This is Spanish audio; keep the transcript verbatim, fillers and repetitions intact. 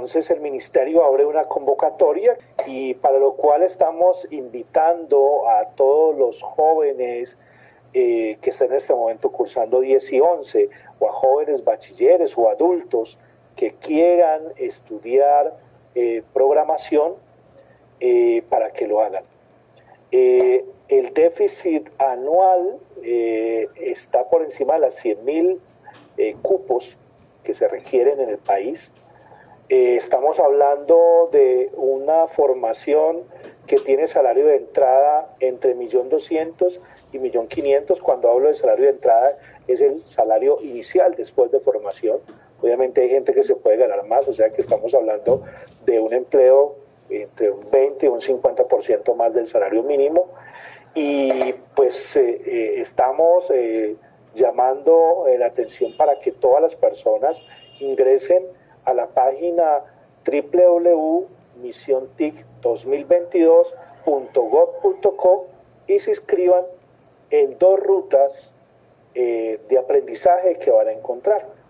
entonces el ministerio abre una convocatoria y para lo cual estamos invitando a todos los jóvenes eh, que están en este momento cursando diez y once, o a jóvenes bachilleres o adultos que quieran estudiar eh, programación eh, para que lo hagan. Eh, el déficit anual eh, está por encima de las cien mil eh, cupos que se requieren en el país. Eh, estamos hablando de una formación que tiene salario de entrada entre un millón doscientos mil y un millón quinientos mil. Cuando hablo de salario de entrada es el salario inicial después de formación. Obviamente hay gente que se puede ganar más, o sea que estamos hablando de un empleo entre un veinte y un cincuenta por ciento más del salario mínimo. Y pues eh, eh, estamos eh, llamando eh, la atención para que todas las personas ingresen a la página doble u doble u doble u punto misión tic dos mil veintidós punto gov punto co y se inscriban en dos rutas eh, de aprendizaje que van a encontrar.